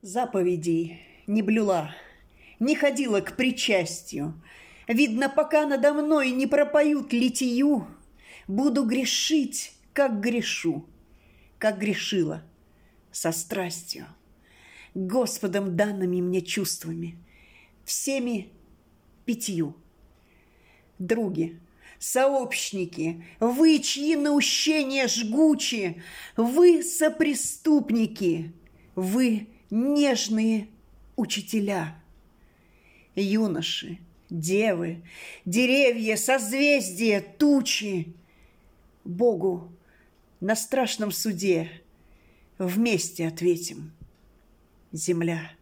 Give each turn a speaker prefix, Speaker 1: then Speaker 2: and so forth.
Speaker 1: Заповедей не блюла, не ходила к причастию. Видно, пока надо мной не пропоют литию, буду грешить, как грешу, как грешила, со страстью, Господом данными мне чувствами, всеми 5. Други, сообщники, вы, чьи наущения жгучи, вы сопреступники, вы нежные учителя. Юноши, девы, деревья, созвездия, тучи. Богу на страшном суде вместе ответим. Земля.